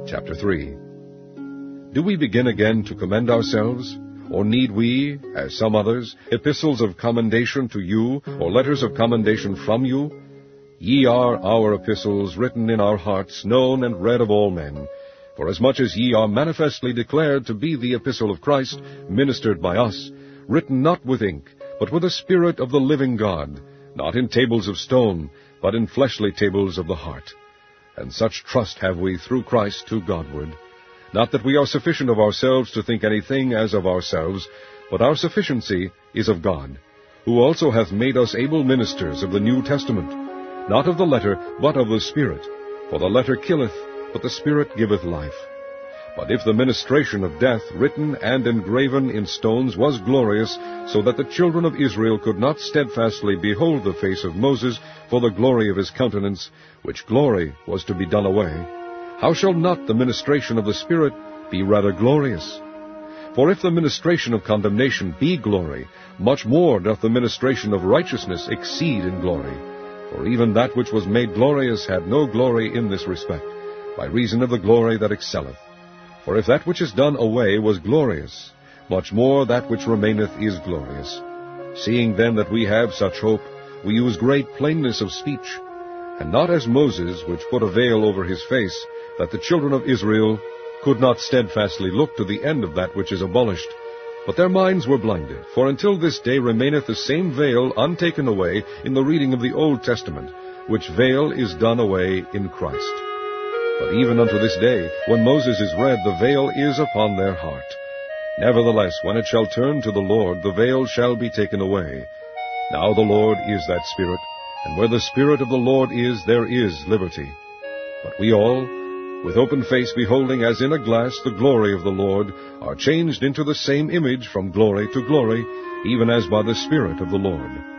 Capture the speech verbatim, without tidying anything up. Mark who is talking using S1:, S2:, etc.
S1: Chapter three. Do we begin again to commend ourselves? Or need we, as some others, epistles of commendation to you, or letters of commendation from you? Ye are our epistles, written in our hearts, known and read of all men. Forasmuch as ye are manifestly declared to be the epistle of Christ, ministered by us, written not with ink, but with the Spirit of the living God, not in tables of stone, but in fleshly tables of the heart. And such trust have we through Christ to Godward. Not that we are sufficient of ourselves to think anything as of ourselves, but our sufficiency is of God, who also hath made us able ministers of the New Testament, not of the letter, but of the Spirit. For the letter killeth, but the Spirit giveth life. But if the ministration of death, written and engraven in stones, was glorious, so that the children of Israel could not steadfastly behold the face of Moses for the glory of his countenance, which glory was to be done away, how shall not the ministration of the Spirit be rather glorious? For if the ministration of condemnation be glory, much more doth the ministration of righteousness exceed in glory. For even that which was made glorious had no glory in this respect, by reason of the glory that excelleth. For if that which is done away was glorious, much more that which remaineth is glorious. Seeing then that we have such hope, we use great plainness of speech, and not as Moses, which put a veil over his face, that the children of Israel could not steadfastly look to the end of that which is abolished. But their minds were blinded, for until this day remaineth the same veil untaken away in the reading of the Old Testament, which veil is done away in Christ. But even unto this day, when Moses is read, the veil is upon their heart. Nevertheless, when it shall turn to the Lord, the veil shall be taken away. Now the Lord is that Spirit, and where the Spirit of the Lord is, there is liberty. But we all, with open face beholding as in a glass the glory of the Lord, are changed into the same image from glory to glory, even as by the Spirit of the Lord.